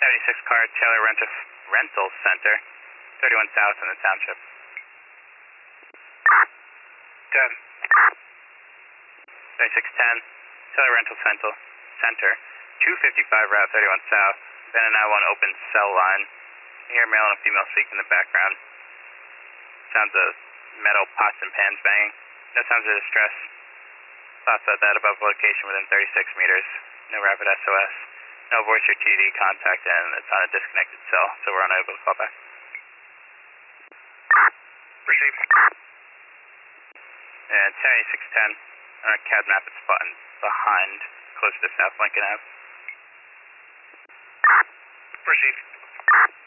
76 car, Taylor Rental Center, 31 South in the township. 10. 7610, Taylor Rental Center, 255 Route 31 South, Ben and I want open cell line. I hear male and female speak in the background. Sounds of metal pots and pans banging. No sounds of distress. Thoughts about that above location within 36 meters. No rapid SOS. No voice or TD contact, and it's on a disconnected cell, so we're unable to call back. Proceed. And 7610, on a CAD map, it's spotted behind, close to South Lincoln Ave. Proceed.